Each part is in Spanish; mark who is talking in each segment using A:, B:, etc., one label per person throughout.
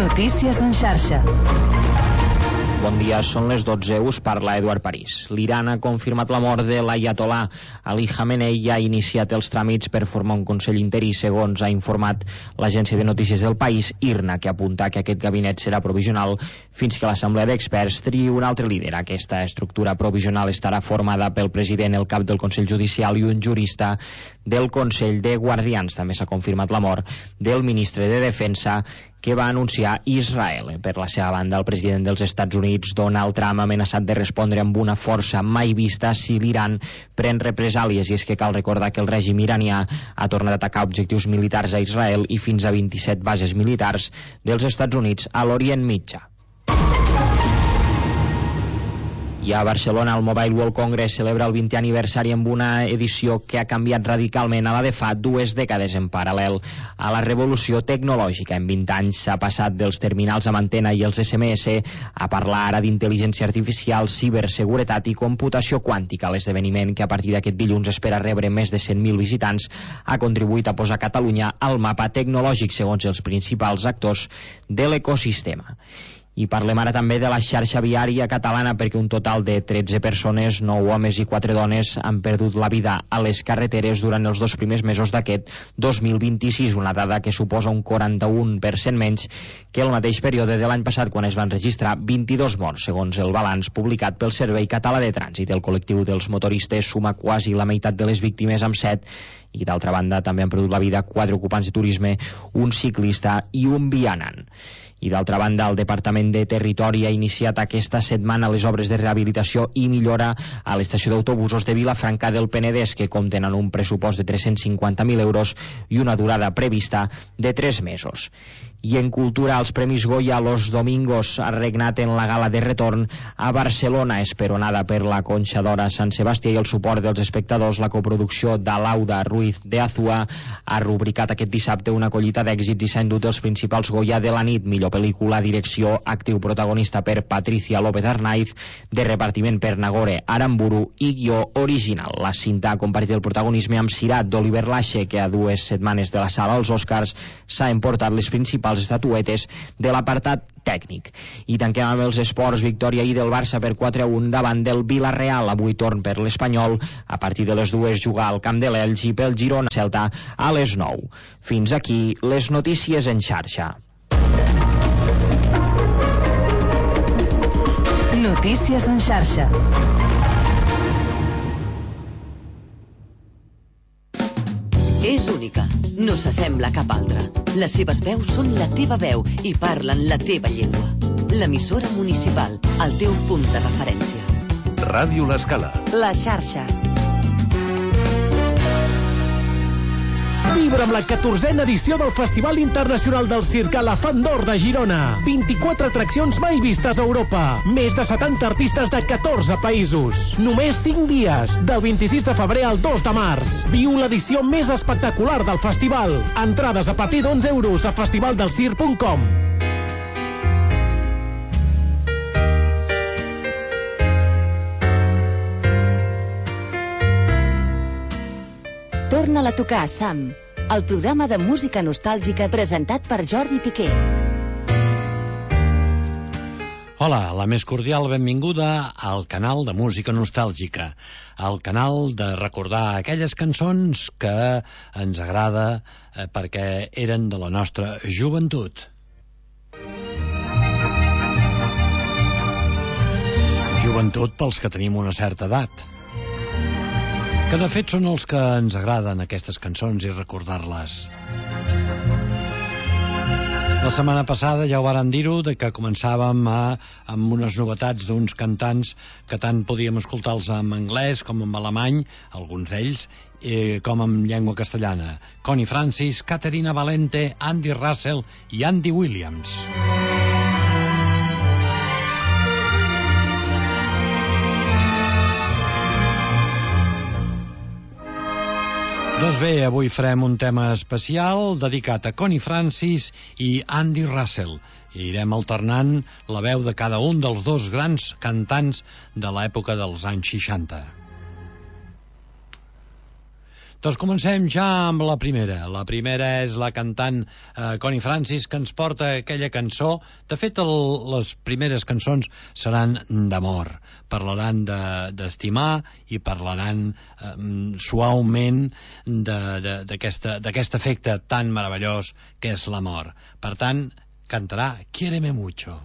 A: Notícies en xarxa.
B: Bon dia, són les 12, us parla Eduard París. L'Iran ha confirmat la mort de l'Ayatollah Ali Khamenei i ha iniciat els tràmits per formar un consell interí, segons ha informat l'agència de notícies del país, IRNA, que apunta que aquest gabinet serà provisional fins que l'assemblea d'experts triï un altre líder. Aquesta estructura provisional estarà formada pel president, el cap del Consell Judicial i un jurista del Consell de Guardians. També s'ha confirmat la mort del ministre de Defensa, que va anunciar Israel. Per la seva banda, el president dels Estats Units, Donald Trump, ha amenaçat de respondre amb una força mai vista si l'Iran pren represàlies, i és que cal recordar que el règim iranià ha tornat a atacar objectius militars a Israel i fins a 27 bases militars dels Estats Units a l'Orient Mitjà. I a Barcelona, el Mobile World Congress celebra el 20è aniversari amb una edició que ha canviat radicalment a la de fa 2 dècades, en paral·lel a la revolució tecnològica. En 20 anys s'ha passat dels terminals amb antena i els SMS a parlar ara d'intel·ligència artificial, ciberseguretat i computació quàntica. L'esdeveniment, que a partir d'aquest dilluns espera rebre més de 100.000 visitants, ha contribuït a posar Catalunya al mapa tecnològic, segons els principals actors de l'ecosistema. I parlem ara també de la xarxa viària catalana, perquè un total de 13 persones, 9 homes i 4 dones, han perdut la vida a les carreteres durant els 2 primers mesos d'aquest 2026, una dada que suposa un 41% menys que el mateix període de l'any passat, quan es van registrar 22 morts, segons el balanç publicat pel Servei Català de Trànsit. El col·lectiu dels motoristes suma quasi la meitat de les víctimes, amb 7, i d'altra banda també han perdut la vida 4 ocupants de turisme, un ciclista i un vianant. I d'altra banda, el Departament de Territori ha iniciat aquesta setmana les obres de rehabilitació i millora a l'estació d'autobusos de Vilafranca del Penedès, que compten amb un pressupost de 350.000 euros i una durada prevista de 3 mesos. I en cultura, els Premis Goya Los Domingos ha regnat en la gala de retorn a Barcelona, esperonada per la Conxa d'Or Sant Sebastià i el suport dels espectadors. La coproducció d'Alauda Ruiz de Azua ha rubricat aquest dissabte una collita d'èxits i s'ha endut els principals Goya de la nit: millor pel·lícula, direcció, actriu protagonista per Patricia López Arnaiz, de repartiment per Nagore Aramburu i guió original. La cinta ha compartit el protagonisme amb Sirat, d'Oliver Lache, que a 2 setmanes de la sala als Oscars s'ha emportat les principals estatuetes de l'apartat tècnic. I tanquem amb els esports. Victòria ahir del Barça per 4-1 davant del Villarreal. Avui torn per l'Espanyol. A partir de les 2 jugar al camp de l'Elx, i pel Girona Celta a les 9. Fins aquí les notícies en xarxa.
A: Notícies en xarxa.
C: És única, no s'assembla a cap altra. Les seves veus són la teva veu i parlen la teva llengua. L'emissora municipal, el teu punt de referència.
D: Ràdio L'Escala.
A: La xarxa.
E: Vibra amb la 14a edició del Festival Internacional del Circ a la Font d'Or de Girona. 24 atraccions mai vistes a Europa. Més de 70 artistes de 14 països. Només 5 dies, del 26 de febrer al 2 de març. Viu l'edició més espectacular del festival. Entrades a partir d'11 euros a festivaldelscirc.com.
F: Torna-la a tocar, Sam, el programa de música nostàlgica presentat per Jordi Piqué.
G: Hola, la més cordial benvinguda al canal de música nostàlgica, al canal de recordar aquelles cançons que ens agrada perquè eren de la nostra joventut. Joventut pels que tenim una certa edat, que de fet són els que ens agraden aquestes cançons i recordar-les. La setmana passada ja ho vàrem dir-ho, de que començàvem amb unes novetats d'uns cantants que tant podíem escoltar-los en anglès com en alemany, alguns d'ells, com en llengua castellana. Connie Francis, Caterina Valente, Andy Russell i Andy Williams. Doncs bé, avui farem un tema especial dedicat a Connie Francis i Andy Russell. I irem alternant la veu de cada un dels dos grans cantants de l'època dels anys 60. Doncs comencem ja amb la primera. La primera és la cantant Connie Francis, que ens porta aquella cançó. De fet, les primeres cançons seran d'amor. Parlaran d'estimar i parlaran suaument d'aquest efecte tan meravellós que és l'amor. Per tant, cantarà Quiéreme mucho.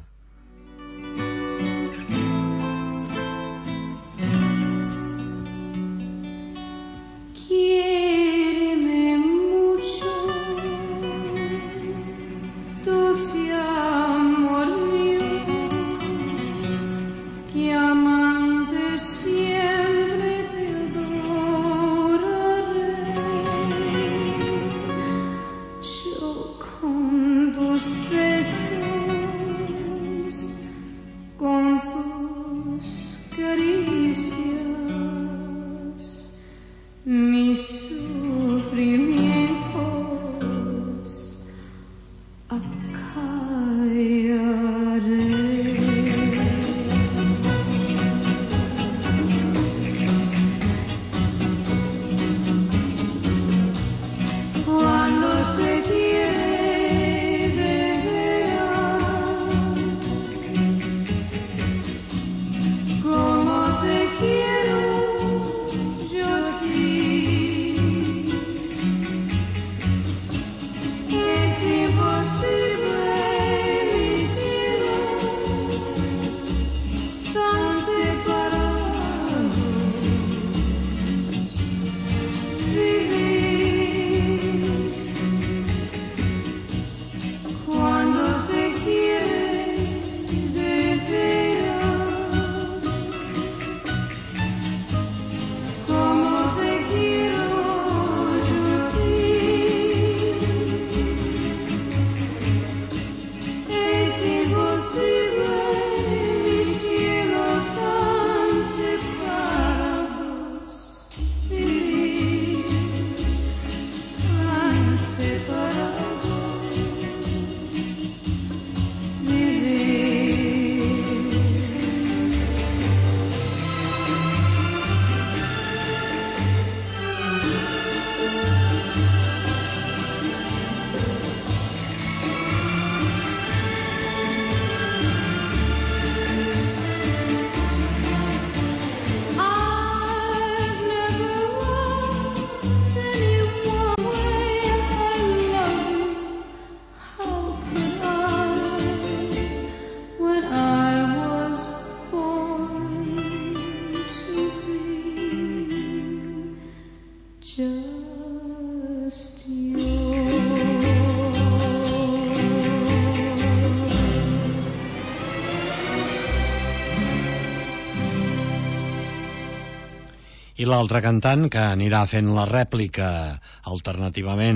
G: I l'altre cantant que anirà fent la rèplica alternativament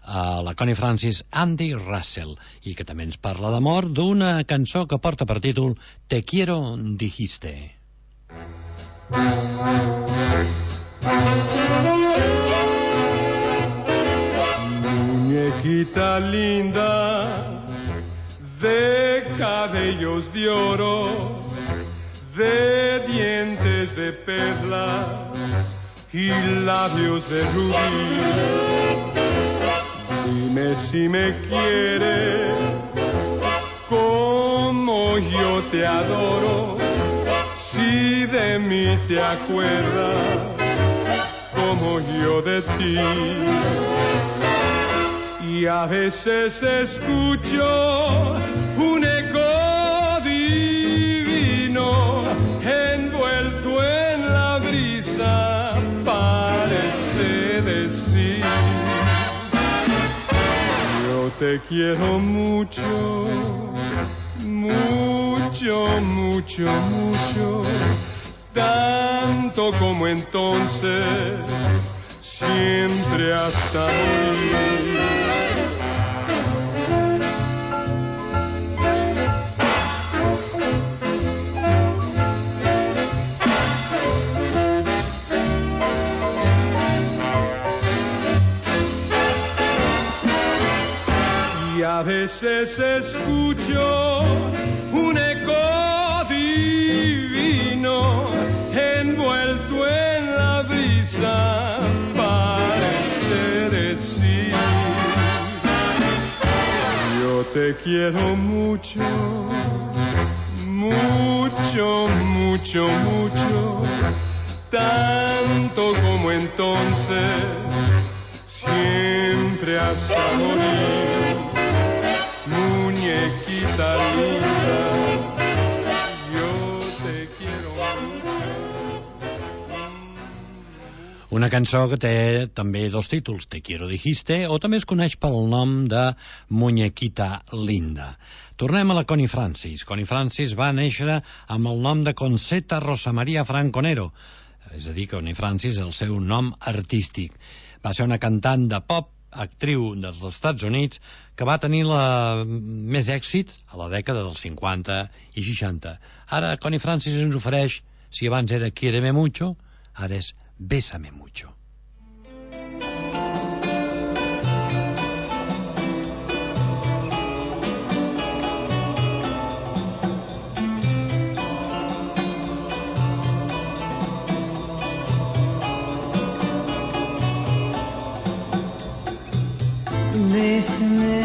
G: a la Connie Francis, Andy Russell, i que també ens parla d'amor, d'una cançó que porta per títol Te quiero, dijiste.
D: Muñequita linda de cabellos de oro, de dientes de perla y labios de rubí. Dime si me quieres como yo te adoro, si de mí te acuerdas como yo de ti. Y a veces escucho un eco divino envuelto en la brisa, parece decir: yo te quiero mucho, mucho, mucho, mucho, tanto como entonces, siempre hasta morir. A veces escucho un eco divino envuelto en la brisa, parece te quiero mucho, mucho, mucho, mucho, tanto como entonces, siempre hasta morir, muñequita linda, yo te quiero mucho.
G: Una cançó que té també dos títols, Te quiero dijiste, o també es coneix pel nom de Muñequita linda. Tornem a la Connie Francis. Connie Francis va néixer amb el nom de Concetta Rosa Maria Franconero, és a dir, Connie Francis, el seu nom artístic. Va ser una cantant de pop, actriu dels Estats Units, que va tenir més èxit a la dècada dels 50 i 60. Ara Connie Francis ens ofereix, si abans era Quiéreme mucho, ara és Bésame mucho.
H: Bésame,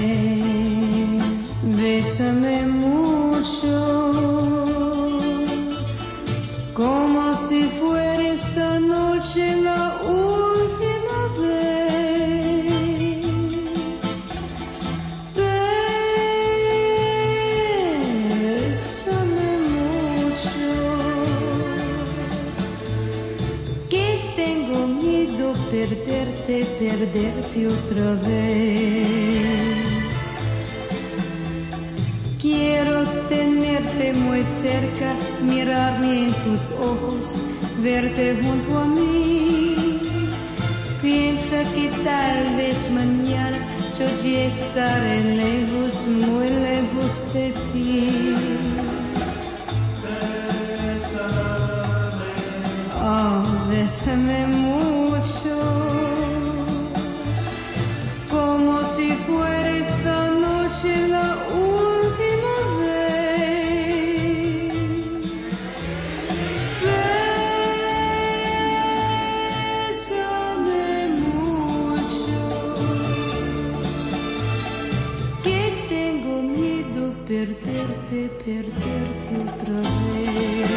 H: bésame mucho, como si fuera esta noche la última vez. Bésame mucho, que tengo miedo perderte otra vez. Quiero tenerte muy cerca, mirarme en tus ojos, verte junto a mí. Piensa que tal vez mañana yo ya estaré lejos, muy lejos de ti. Oh, bésame mucho, como si fuera esta noche la última vez. Bésame mucho, que tengo miedo perderte otra vez.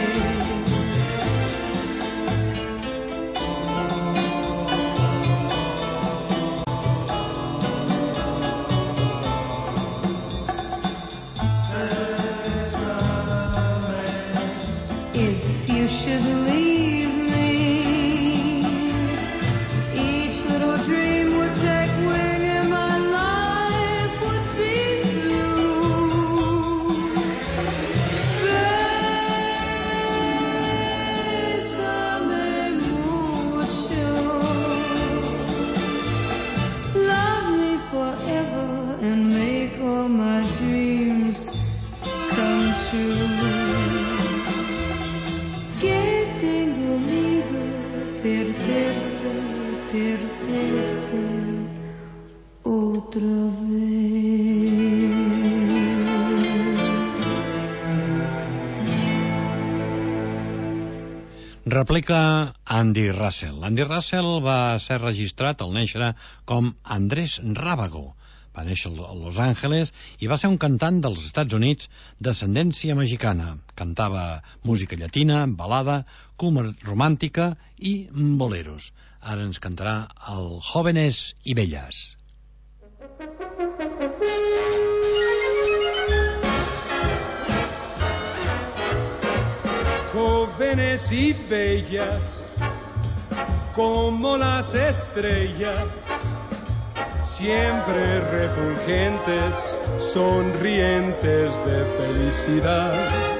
H: Should leave me, each little dream would take wing and my life would be through. Bésame mucho, love me forever and make all my dreams come true. Que tengo miedo perderte otra vez.
G: Replica Andy Russell. Andy Russell va ser registrat al néixer com Andrés Rábago. Va néixer a Los Angeles i va ser un cantant dels Estats Units d'ascendència mexicana. Cantava música llatina, balada, romàntica i boleros. Ara ens cantarà el Jóvenes y Bellas.
D: Jóvenes y bellas, como las estrellas, siempre refulgentes, sonrientes de felicidad.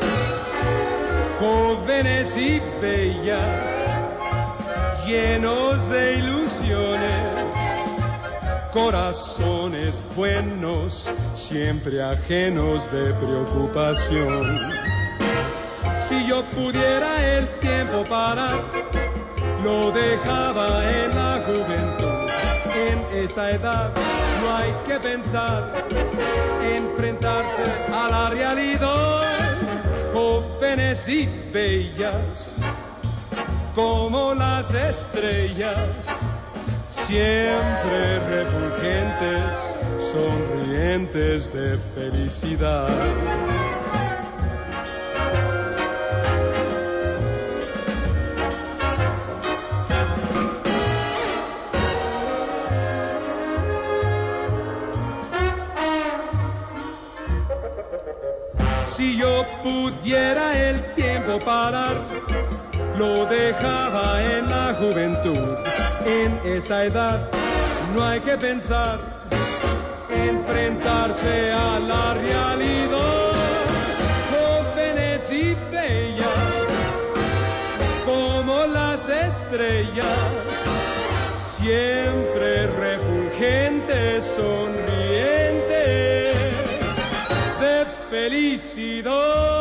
D: Jóvenes y bellas, llenos de ilusiones, corazones buenos, siempre ajenos de preocupación. Si yo pudiera el tiempo parar, lo dejaba en la juventud. En esa edad no hay que pensar, enfrentarse a la realidad. Jóvenes y bellas, como las estrellas, siempre refulgentes, sonrientes de felicidad. Si yo pudiera el tiempo parar, lo dejaba en la juventud. En esa edad no hay que pensar, enfrentarse a la realidad. Jóvenes y bellas como las estrellas, siempre refulgentes, sonrientes de felicidad.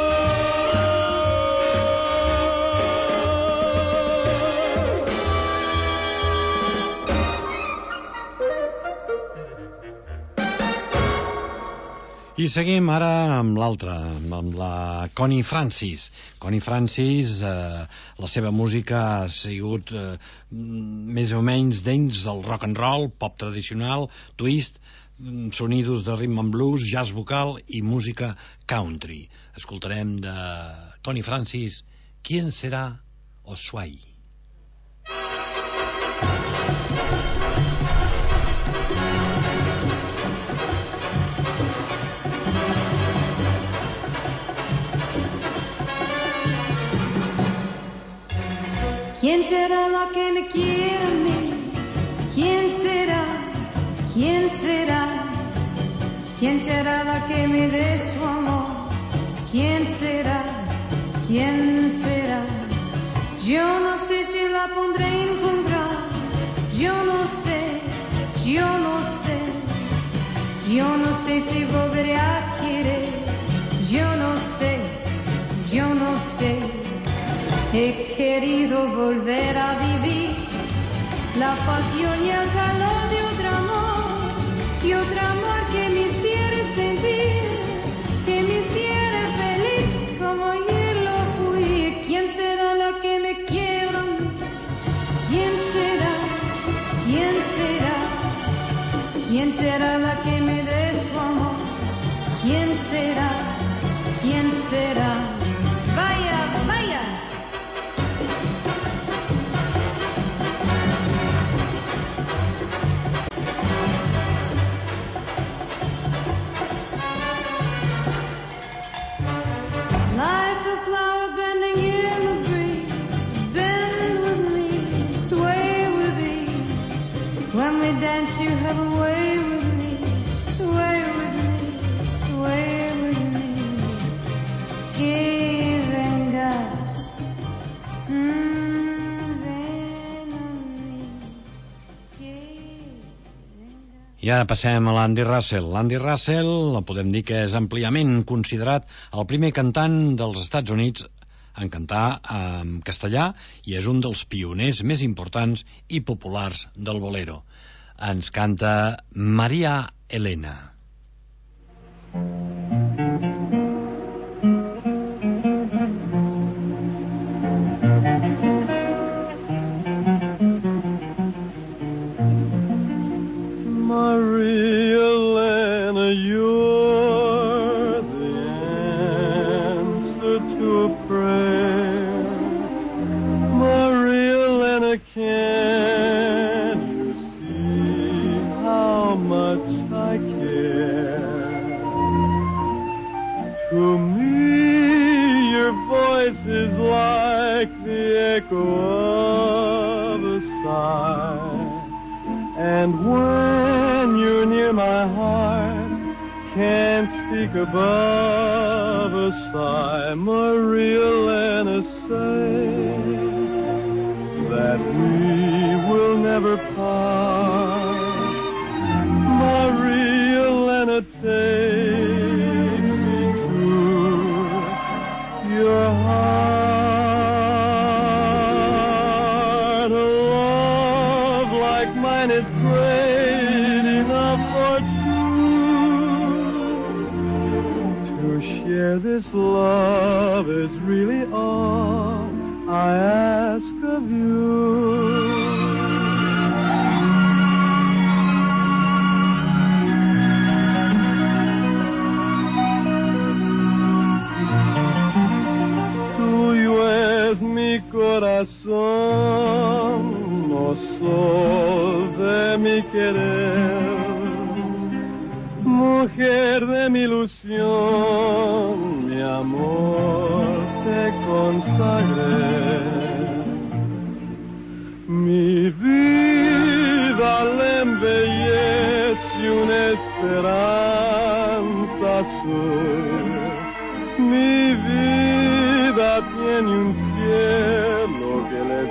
G: I seguim ara amb l'altra, amb la Connie Francis. Connie Francis, la seva música ha sigut més o menys dins del rock and roll, pop tradicional, twist, sonidos de rhythm and blues, jazz vocal i música country. Escoltarem de Connie Francis, ¿Quién será Oswald?
H: ¿Quién será la que me quiera a mí? ¿Quién será? ¿Quién será? ¿Quién será la que me dé su amor? ¿Quién será? ¿Quién será? Yo no sé si la pondré a encontrar. Yo no sé, yo no sé. Yo no sé si volveré a querer. Yo no sé, yo no sé. He querido volver a vivir la pasión y el calor de otro amor que me hiciera sentir, que me hiciera feliz como ayer lo fui. ¿Quién será la que me quiera a mí? ¿Quién será? ¿Quién será? ¿Quién será la que me dé su amor? ¿Quién será? ¿Quién será? Vaya, vaya. Like a flower bending in the breeze, bend with me, sway with ease. When we dance you have a way with me, sway with me, sway with me. Que vengas, ven a mí, que vengas.
G: I ara passem a l'Andy Russell. L'Andy Russell, podem dir que és àmpliament considerat el primer cantant dels Estats Units en cantar en castellà i és un dels pioners més importants i populars del bolero. Ens canta Maria Elena.
D: Maria Elena, you're the answer to a prayer. Maria Elena, can't you see how much I care? To me, your voice is like the echo of a sigh. And when you're near my heart, can't speak above a sigh. Maria Elena, say that we will never part. Maria Elena, take me to your heart. A love like mine is great enough for two. To share this love is really all I ask of you. sol de mi querer, mujer de mi ilusión, mi amor te consagré. Mi vida le embellece una esperanza azul. Mi vida tiene un cielo que le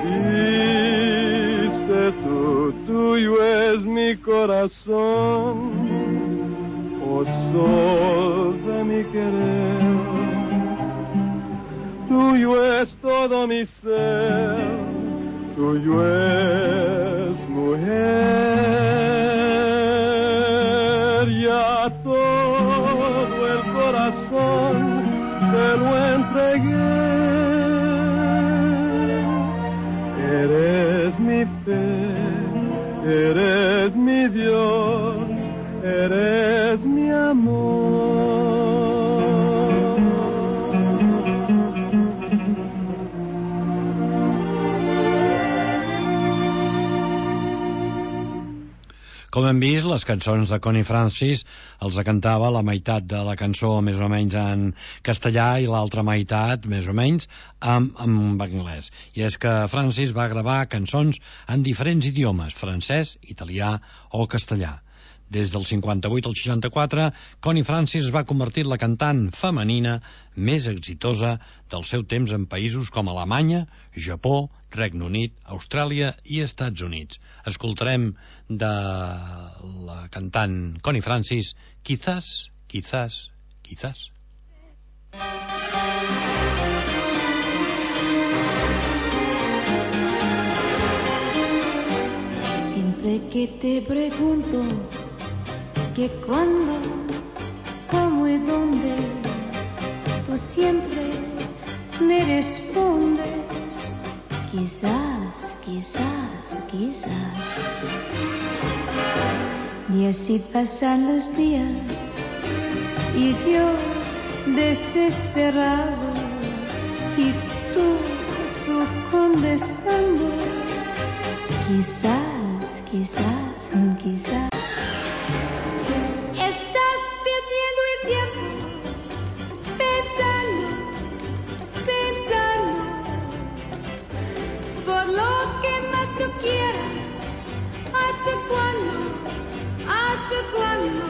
D: diste tú. Tuyo es mi corazón, oh sol de mi querer. Tuyo es todo mi ser, tuyo es mujer. Ya todo el corazón te lo entregué. Eres mi fe, eres mi Dios, eres mi amor.
G: Com hem vist, les cançons de Connie Francis els cantava la meitat de la cançó més o menys en castellà i l'altra meitat, més o menys, en anglès. I és que Francis va gravar cançons en diferents idiomes, francès, italià o castellà. Des del 58 al 64, Connie Francis va convertir la cantant femenina més exitosa del seu temps en països com Alemanya, Japó, Regne Unit, Austràlia i Estats Units. Escoltarem de la cantant Connie Francis Quizás, quizás, quizás.
H: Siempre que te pregunto que cuándo, cómo y dónde, tú siempre me respondes quizás, quizás, quizás. Y así pasan los días y yo desesperado y tú contestando quizás, quizás, quizás. Estás perdiendo el tiempo pensando, pensando por lo que más tú quieras. ¿Hasta cuándo? ¿Hasta cuándo?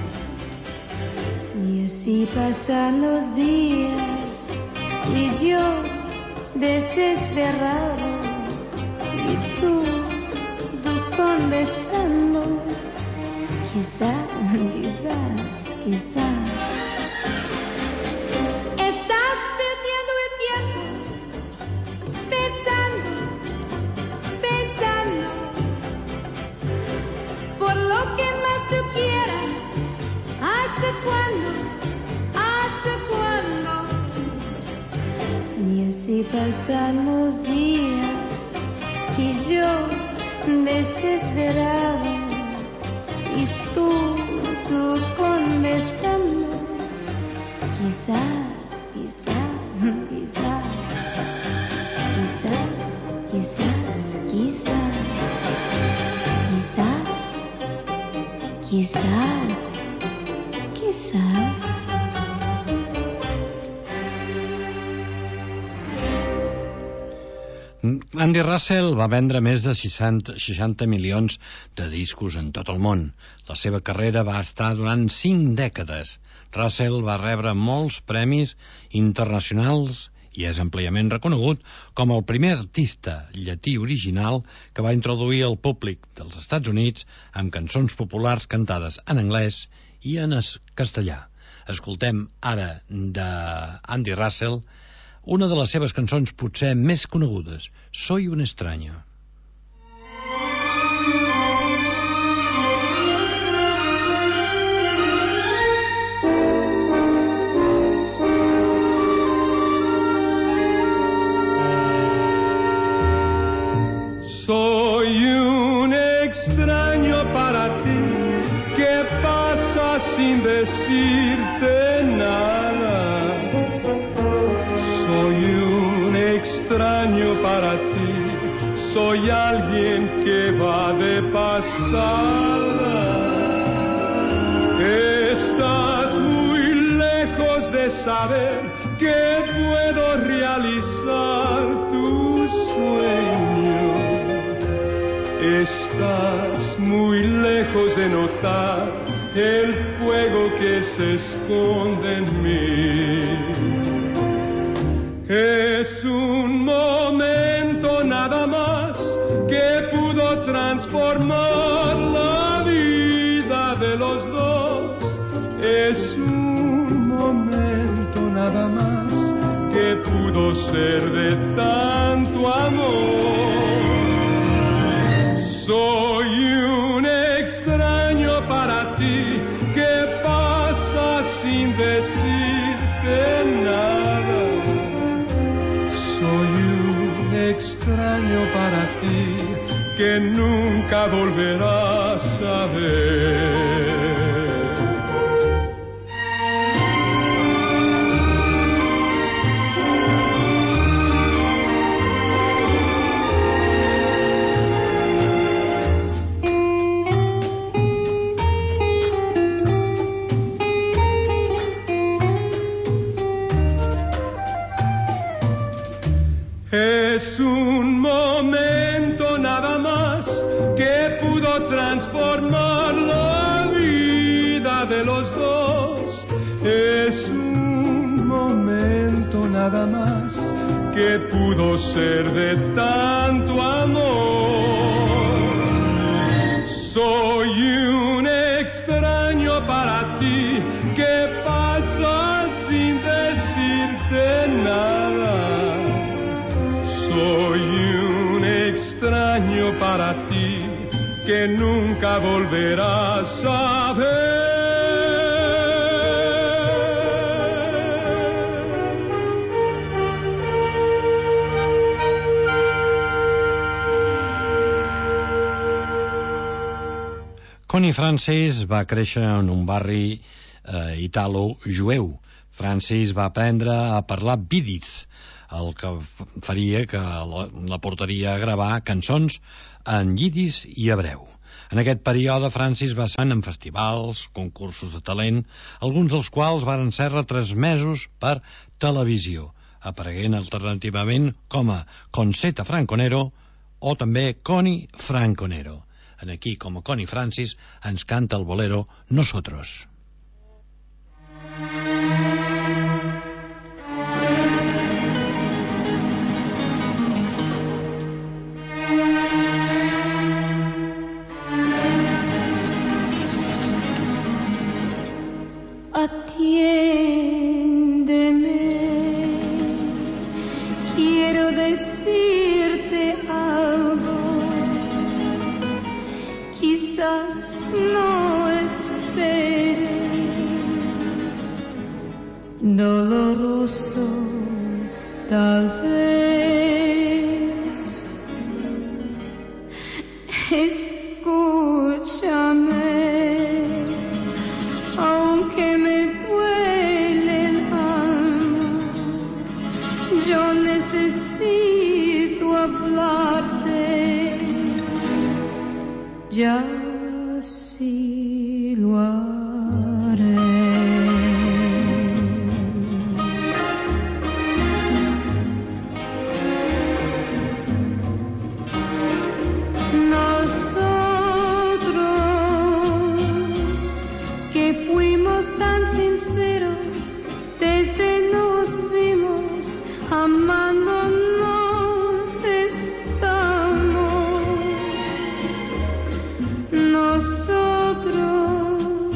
H: Y así pasan los días y yo desesperado y tú contestando quizás, quizás, quizás. Estás perdiendo el tiempo pensando, pensando por lo que más tú quieras. ¿Hasta cuándo? ¿Hasta cuándo? Y así pasan los días y yo desesperado y tú contestando quizás, quizás, quizás, quizás, quizás, quizás, quizás, quizás, quizás.
G: Andy Russell va vendre més de 60 milions de discos en tot el món. La seva carrera va estar durant 5 dècades. Russell va rebre molts premis internacionals i és àmpliament reconegut com el primer artista llatí original que va introduir al públic dels Estats Units amb cançons populars cantades en anglès i en castellà. Escoltem ara d'Andy Russell una de les seves cançons potser més conegudes, Soy un extraño.
D: Soy un extraño para ti que pasa sin decirte nada. Soy un extraño para ti, soy alguien que va de pasada. Estás muy lejos de saber que puedo realizar tu sueño. Estás muy lejos de notar el fuego que se esconde en mí. Es un momento nada más que pudo transformar la vida de los dos. Es un momento nada más que pudo ser de tanto amor. Soy un extraño para ti que pasa sin decirte nada. Soy un extraño para ti que nunca volverás a ver. Es un momento nada más que pudo transformar la vida de los dos. Es un momento nada más que pudo ser de tanto amor. Soy un extraño para ti que pasa sin decirte nada. Soy un extraño para ti que nunca volverás a ver.
G: Connie Francis va créixer en un barri italo-jueu. Francis va aprendre a parlar vidis, el que faria que la portaria a gravar cançons en llidis i hebreu. En aquest període, Francis va estar en festivals, concursos de talent, alguns dels quals varen ser retransmesos per televisió, apareguent alternativament com a Concetta Franconero o també Connie Franconero. En aquí, com a Connie Francis, ens canta el bolero Nosotros.
H: Atiéndeme, quiero decirte algo, quizás no esperes, doloroso tal vez. Escúchame, aunque me duele el alma, yo necesito hablarte, ya sí lo haré. Nosotros que fuimos tan sinceros desde nos vimos, amándonos estamos. Nosotros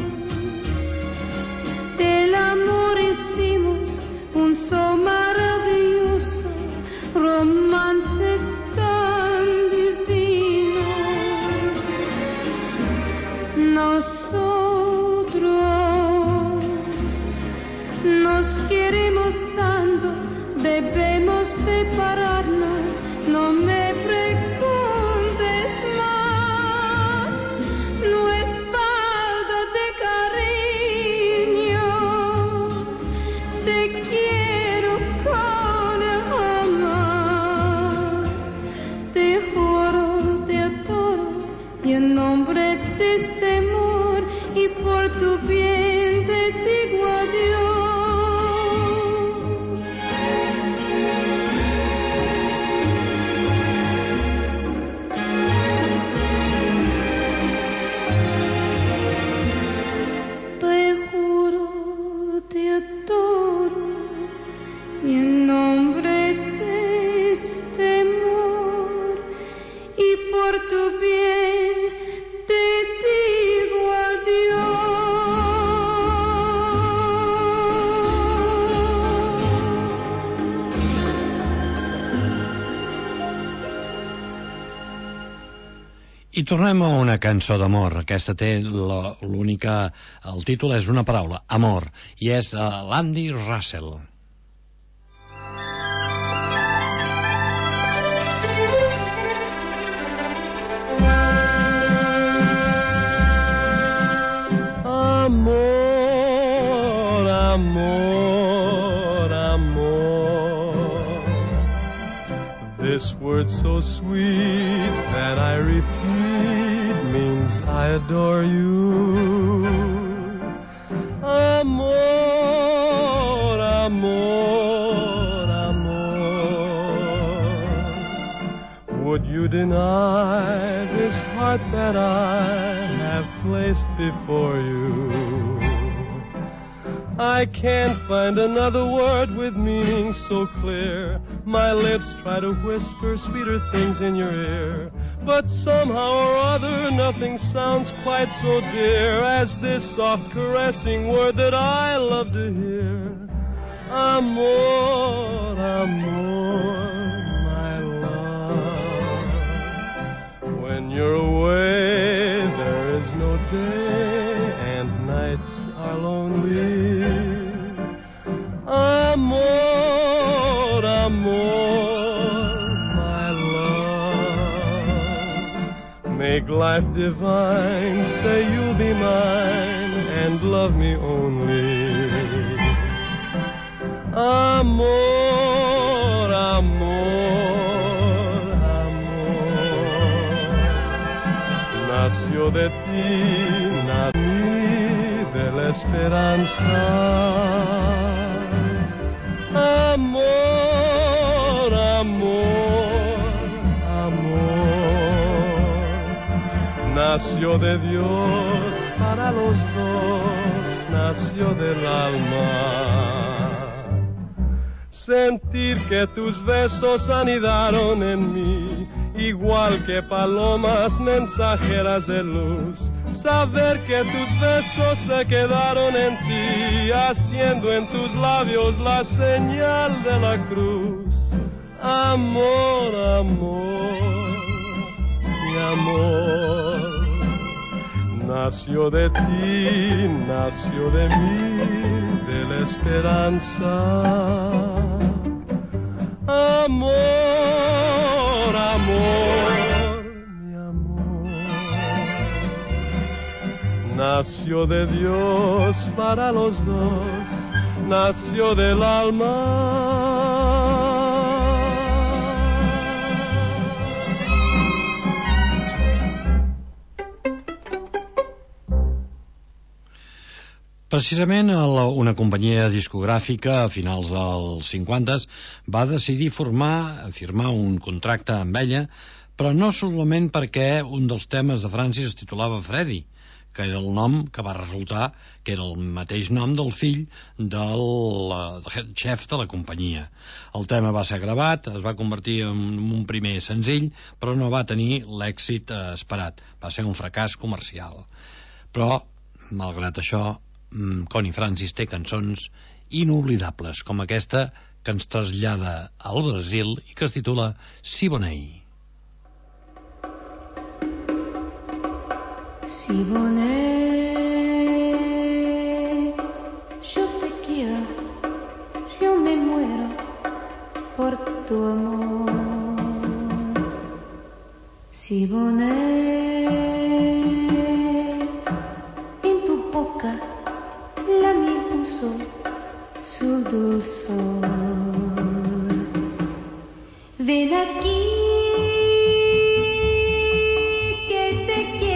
H: del amor hicimos un show maravilloso, romance tan divino. Nosotros nos queremos tanto, debemos separarnos, no me preguntes más, no es falta de cariño, te quiero con el alma, te juro y en nombre de este amor y por tu bien te digo adiós. Te juro, te adoro y en nombre de este amor y por tu bien te digo adiós.
G: I tornem a una cançó d'amor. Aquesta té l'única... El títol és una paraula, amor, i és l'Andy Russell.
I: Amor, amor, amor. This word so sweet that I repeat means I adore you. Amor, amor, amor. Would you deny this heart that I have placed before you? I can't find another word with meaning so clear. My lips try to whisper sweeter things in your ear, but somehow or other nothing sounds quite so dear as this soft caressing word that I love to hear. Amor, amor, my love. When you're away, there is no day, and nights are lonely. Amor, amor, my love. Make life divine, say you'll be mine, and love me only. Amor, amor, amor. Nació de ti, nací de la esperanza. Amor, amor, amor. Nació de Dios para los dos, nació del alma. Sentir que tus besos anidaron en mí, igual que palomas mensajeras de luz. Saber que tus besos se quedaron en ti, haciendo en tus labios la señal de la cruz. Amor, amor, mi amor. Nació de ti, nació de mí, de la esperanza. Amor, amor, mi amor. Nació de Dios para los dos, nació del alma.
G: Precisament una companyia discogràfica a finals dels 50 va decidir firmar un contracte amb ella, però no solament perquè un dels temes de Francis es titulava Freddy, que era el nom que va resultar que era el mateix nom del fill del head chef de la companyia. El tema va ser gravat, es va convertir en un primer senzill, però no va tenir l'èxit esperat. Va ser un fracàs comercial. Però, malgrat això, Connie Francis té cançons inoblidables, com aquesta que ens trasllada al Brasil i que es titula Siboney.
H: Siboney, yo te quiero, yo me muero por tu amor. Siboney, en tu boca la miel puso su dulzor. Ven aquí que te quiero.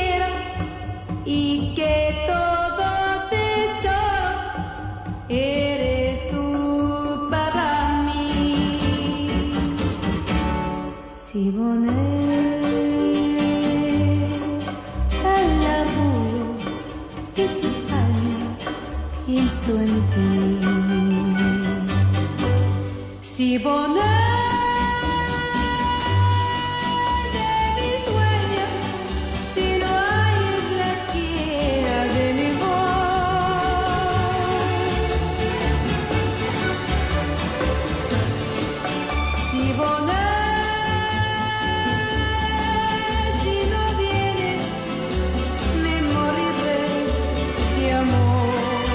H: pienso en ti. Si poner de mis sueños, si no hay es la quiera de mi voz. Si poner, si no vienes, me moriré de amor.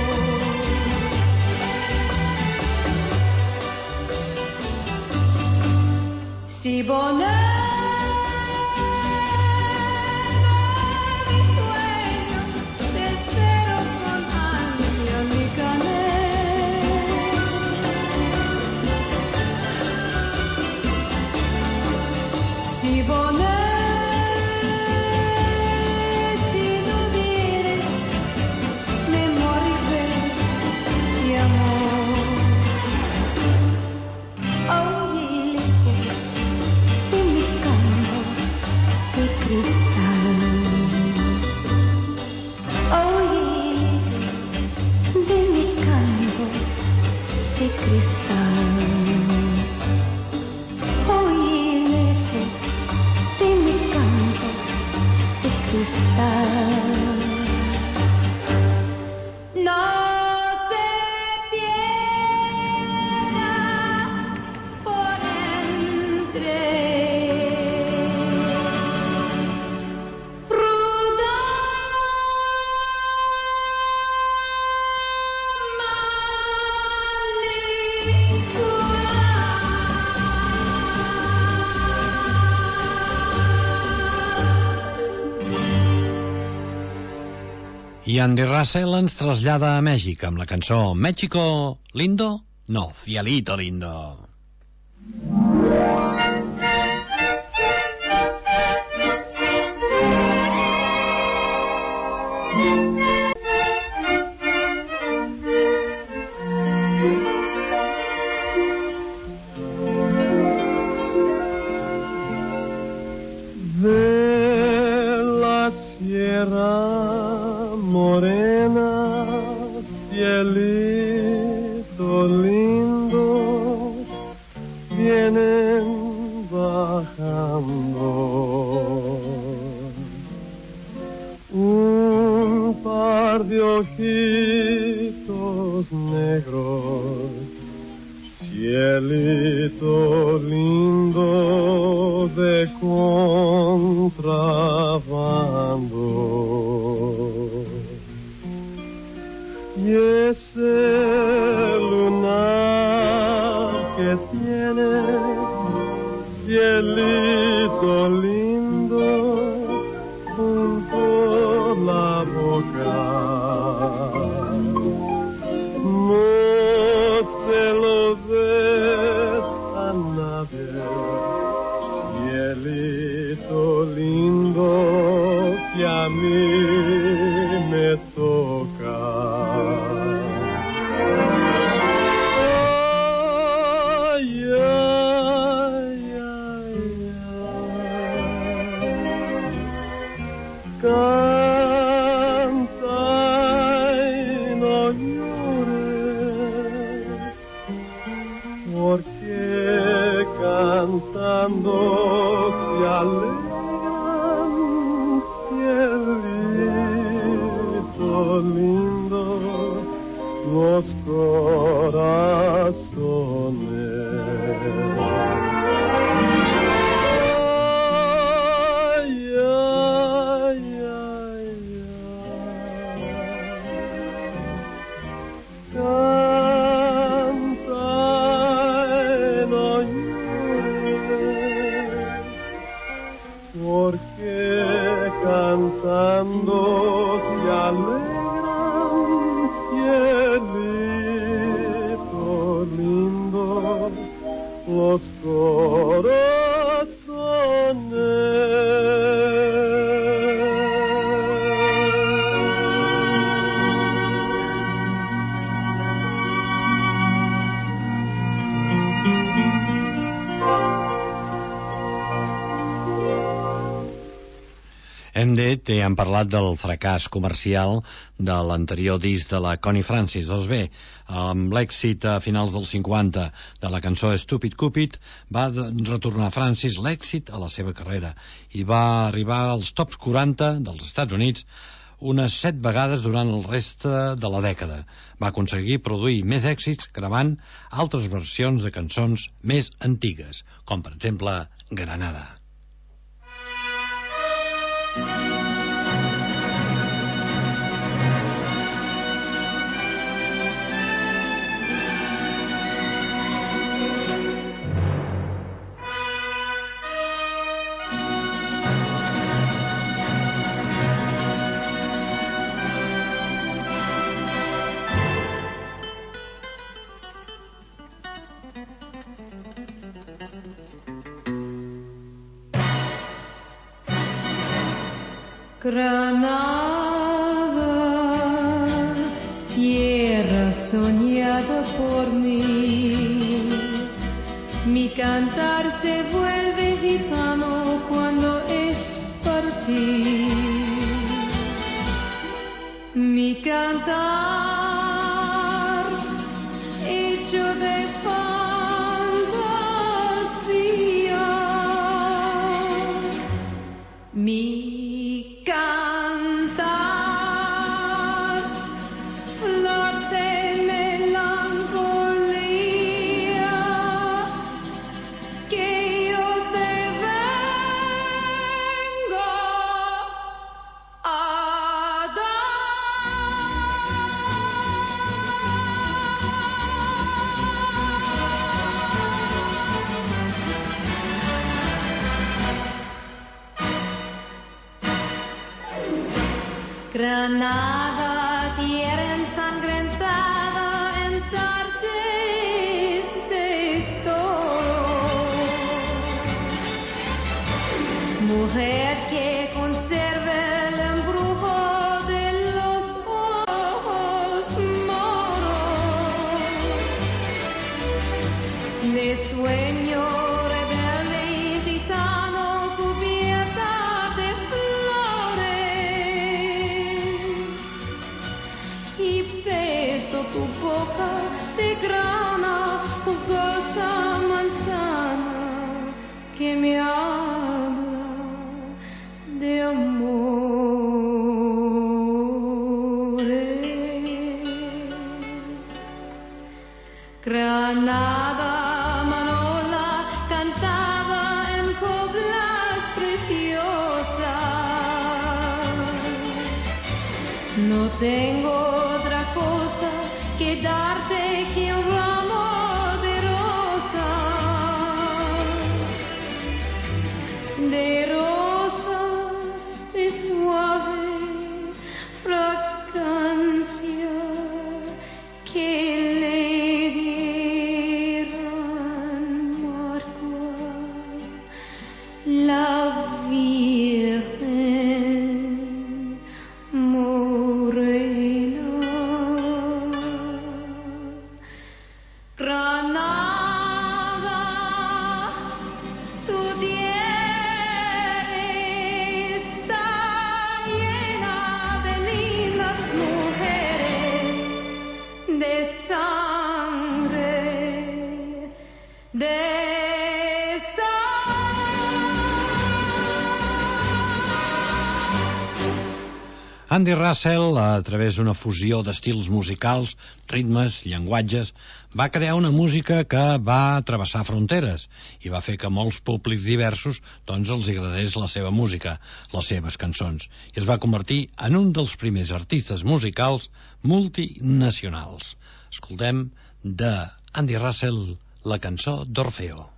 H: Si poner mi sueño, te espero con ansia mi canel. Si poner, si no vienes, me moriré de amor. Oye, lejos de mi campo de cristal. Oye, de mi campo de cristal. Oye, lejos de mi campo de cristal. No se pierda por entre ruda
G: I Andy Russell ens trasllada a Mèxic amb la cançó México Lindo? No, Cielito Lindo.
I: De la Sierra Morena, cielito lindo, vienen bajando un par de ojitos negros, cielito lindo de contrabando. Y ese lunar que tienes, cielito lindo, junto a la boca, no se lo ves a nadie, cielito lindo que a mí me toca. Ay, ay, ay, ay. Canta y no llores, porque cantando se alegran, cielito lindo, los corazones. Ay, ay, ay, ay. Canta y no llores, porque cantando se alegran, cielito lindo, los
G: Hem dit i hem parlat del fracàs comercial de l'anterior disc de la Connie Francis. Doncs bé, amb l'èxit a finals dels 50 de la cançó Stupid Cupid, va retornar Francis l'èxit a la seva carrera i va arribar als tops 40 dels Estats Units unes 7 vegades durant el reste de la dècada. Va aconseguir produir més èxits gravant altres versions de cançons més antigues, com per exemple Granada.
H: Granada, tierra soñada por mí, mi cantar se vuelve gitano cuando es partir. Mi cantar hecho de fantasía, mi cantar, flor de melancolía, que yo te vengo a Granada, tierra ensangrentada en tardes de toro, mujer que conserva el embrujo de los ojos moros, de sueño rebelde y gitano cubierta de y beso tu boca de grana, jugosa manzana que me habla de amores. Granada, Manola cantaba en coplas preciosas. No tengo otra cosa que darte que un ramo de rosas de suave fragancia que le dieran marco a la Virgen morena. Granada, tu tierra está llena de lindas mujeres, de sangre, de
G: Andy Russell, a través d'una fusió d'estils musicals, ritmes, llenguatges, va crear una música que va travessar fronteres i va fer que molts públics diversos doncs els agradés la seva música, les seves cançons, i es va convertir en un dels primers artistes musicals multinacionals. Escoltem de Andy Russell la cançó d'Orfeo.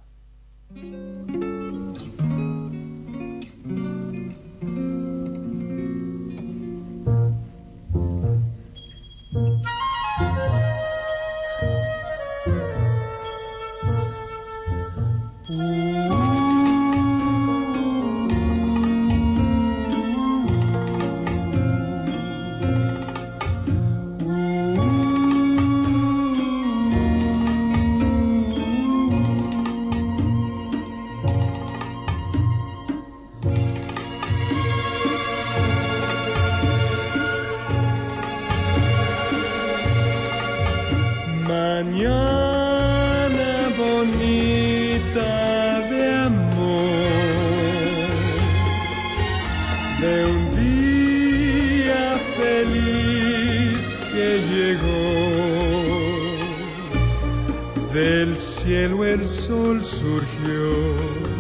D: Del cielo el sol surgió,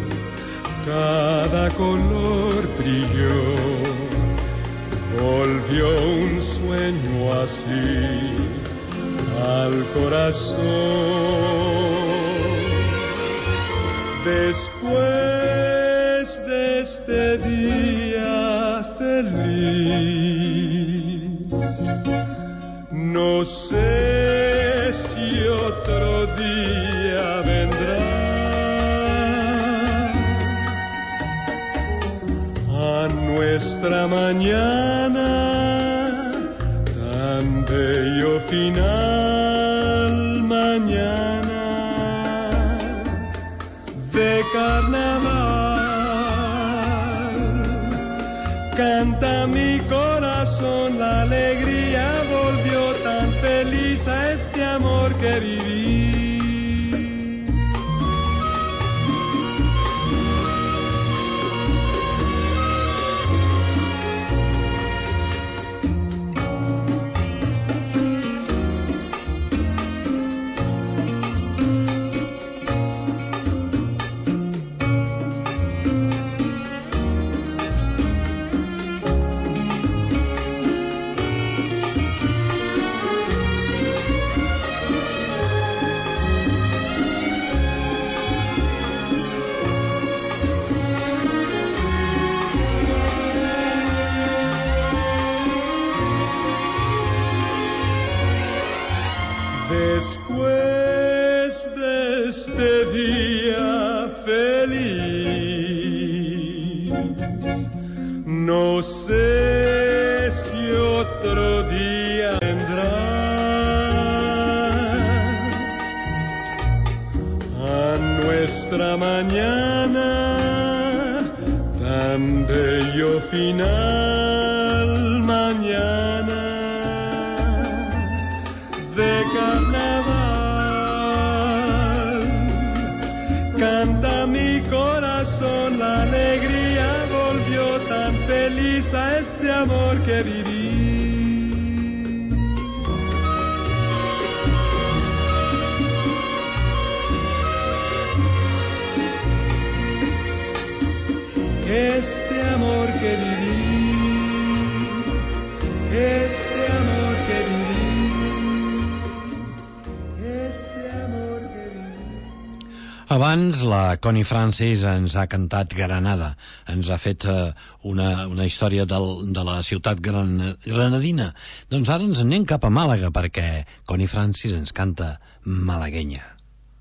D: cada color brilló, volvió un sueño así al corazón. Después de este día feliz, no sé si otro día vendrá. A nuestra mañana, tan bello final, mañana de carnaval. Canta mi corazón, la alegría volvió, tan feliz a este amor que viví. Después de este día feliz, no sé si otro día vendrá. A nuestra mañana, tan bello final, mañana de carnaval. Canta mi corazón, la alegría volvió, tan feliz a este amor que viví. Este amor que viví, este amor que viví, este amor que viví.
G: Abans la Connie Francis ens ha cantat Granada, ens ha fet una història de la ciutat granadina. Doncs ara ens anem cap a Màlaga perquè Connie Francis ens canta Malagueña.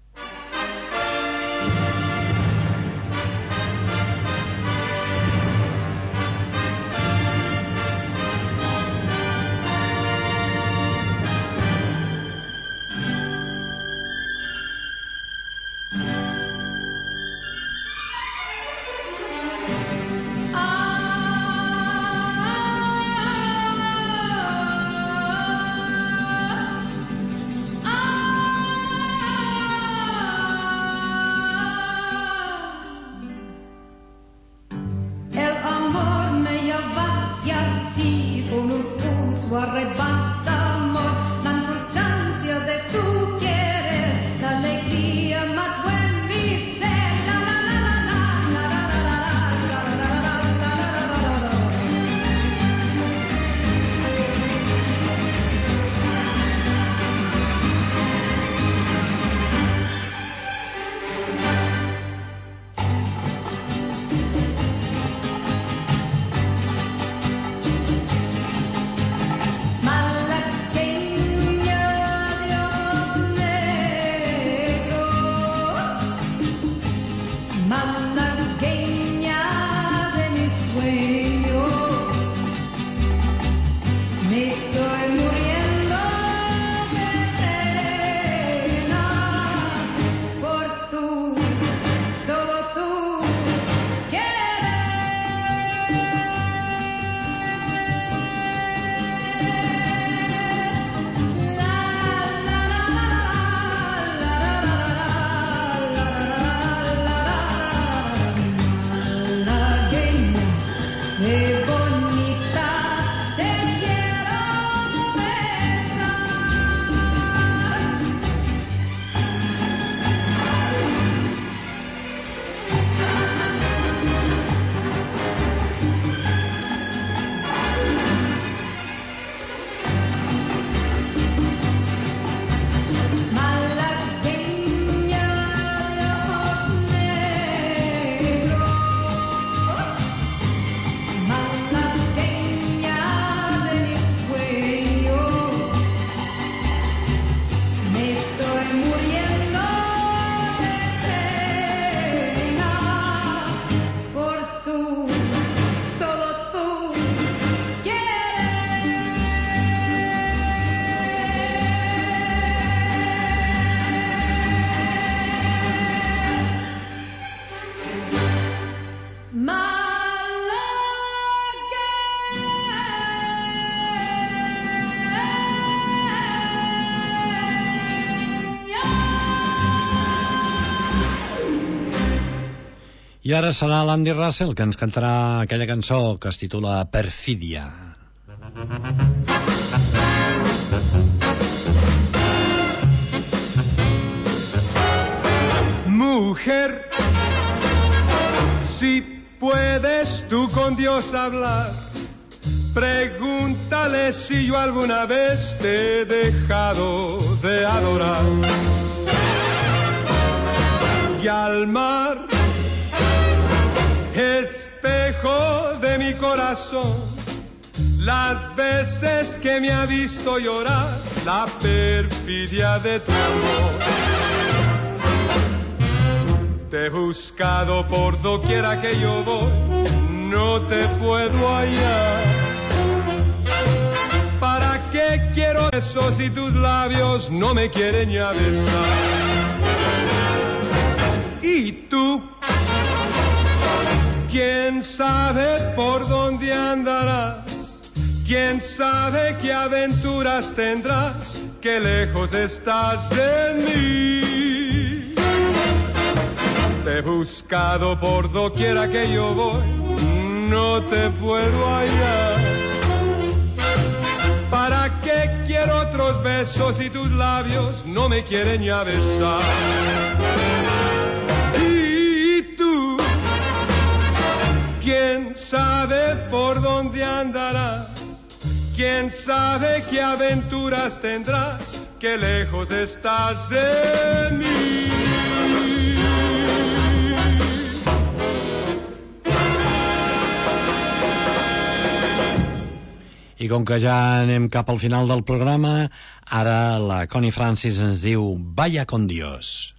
H: Arrebata amor, la constancia de tu querer, la alegría más buen mi ser. La la la la la la la la la la. Malagueña
G: I ara serà l'Andy Russell que ens cantarà aquella cançó que es titula Perfidia.
D: Mujer, si puedes tú con Dios hablar, pregúntale si yo alguna vez te he dejado de adorar. Y al mar, espejo de mi corazón, las veces que me ha visto llorar la perfidia de tu amor. Te he buscado por doquiera que yo voy, no te puedo hallar. ¿Para qué quiero eso si tus labios no me quieren ya besar? Y tú, ¿quién sabe por dónde andarás? ¿Quién sabe qué aventuras tendrás? Qué lejos estás de mí. Te he buscado por doquiera que yo voy, no te puedo hallar. ¿Para qué quiero otros besos si tus labios no me quieren ya besar? Y tú, ¿quién sabe por dónde andarás? ¿Quién sabe qué aventuras tendrás? Qué lejos estás de mí.
G: I com que ja anem cap al final del programa, ara la Connie Francis ens diu Vaya con Dios.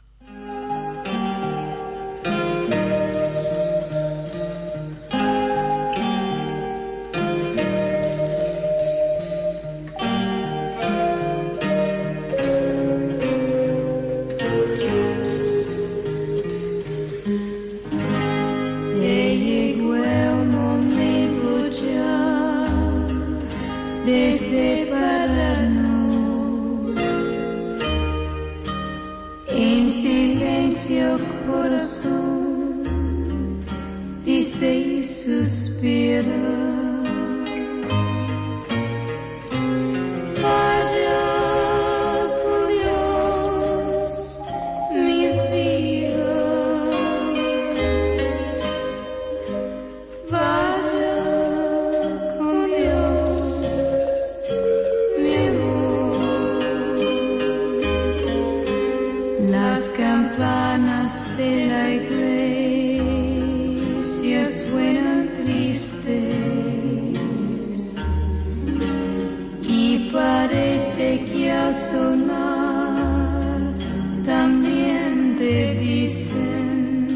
H: De separarnos, en silencio corazón dice y suspira. Vaya con Dios mi vida, vaya con Dios mi amor. Las campanas de la iglesia suenan tristes y parece que al sonar también te dicen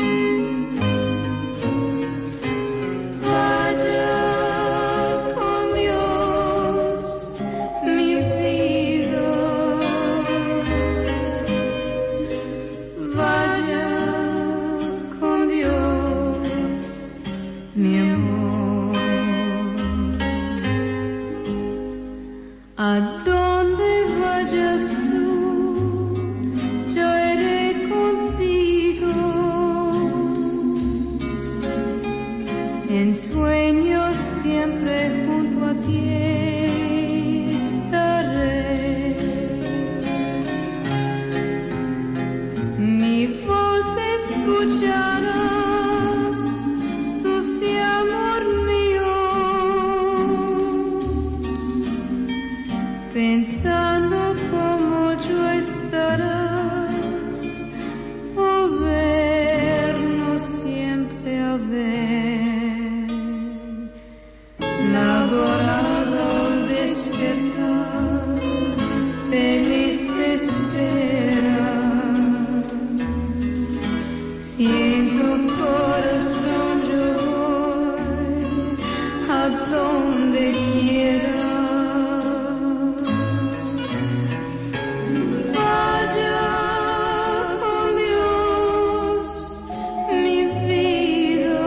H: vaya con Dios mi vida, vaya con Dios mi amor. A donde vayas tú, yo iré contigo. En sueños siempre junto a ti estaré. Mi voz escucharás, dulce amor mío, pensando como yo estarás, volvernos siempre a ver. La dorada al despertar, feliz te espera. Si en tu corazón yo voy, a donde quiera. Vaya con Dios mi vida,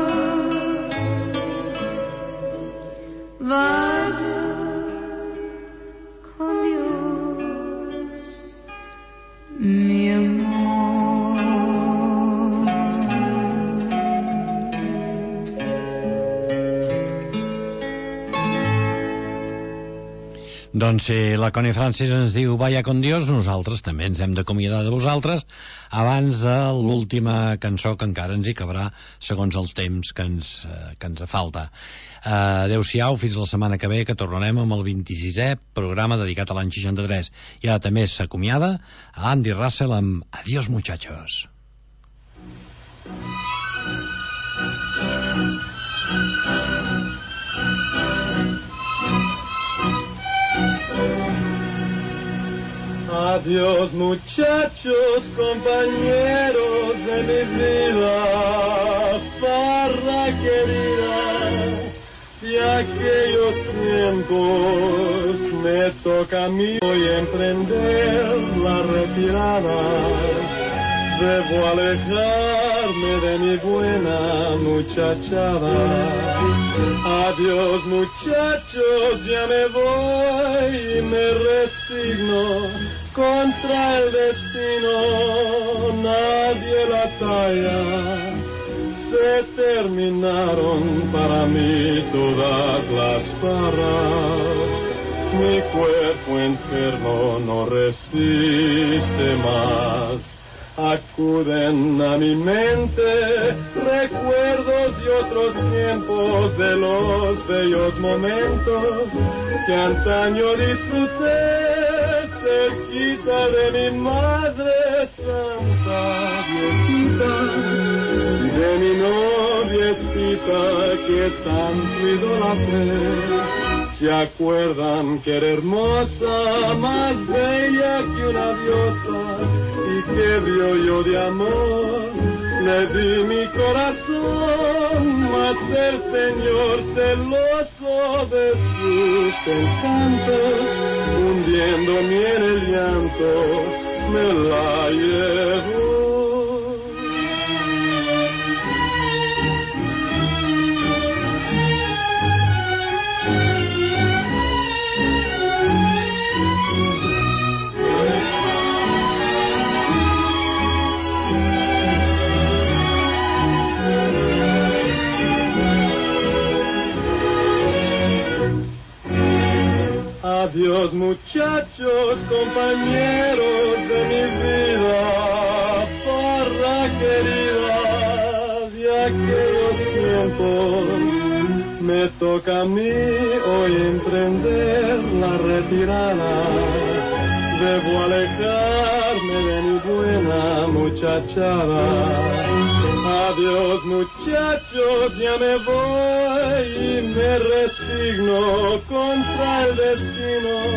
H: vaya con Dios mi amor.
G: Doncs si la Connie Francis ens diu vaya con Dios, nosaltres també ens hem d'acomiadar de vosaltres abans de l'última cançó que encara ens hi cabrà segons els temps que ens falta. Adéu-siau, fins la setmana que ve, que tornarem amb el 26è programa dedicat a l'any 63. I ara també s'acomiada a Andy Russell amb Adiós muchachos.
I: Adiós muchachos, compañeros de mi vida, farra querida, de aquellos tiempos me toca a mí hoy emprender la retirada. Debo alejarme de mi buena muchachada. Adiós muchachos, ya me voy y me resigno contra el destino. Nadie la talla, se terminaron para mí todas las farras. Mi cuerpo enfermo no resiste más. Acuden a mi mente recuerdos y otros tiempos de los bellos momentos que antaño disfruté cerquita de mi madre santa viejita, de mi noviecita que tanto idolatré. ¿Se acuerdan que era hermosa, más bella que una diosa? Y que vio yo de amor, le di mi corazón, mas el Señor celoso de sus encantos, hundiéndome en el llanto, me la llevó. Adiós muchachos, compañeros de mi vida, farra querida, de aquellos tiempos me toca a mí hoy emprender la retirada. Debo alejarme de mi buena muchachada. Adiós muchachos, ya me voy y me resigno contra el destino.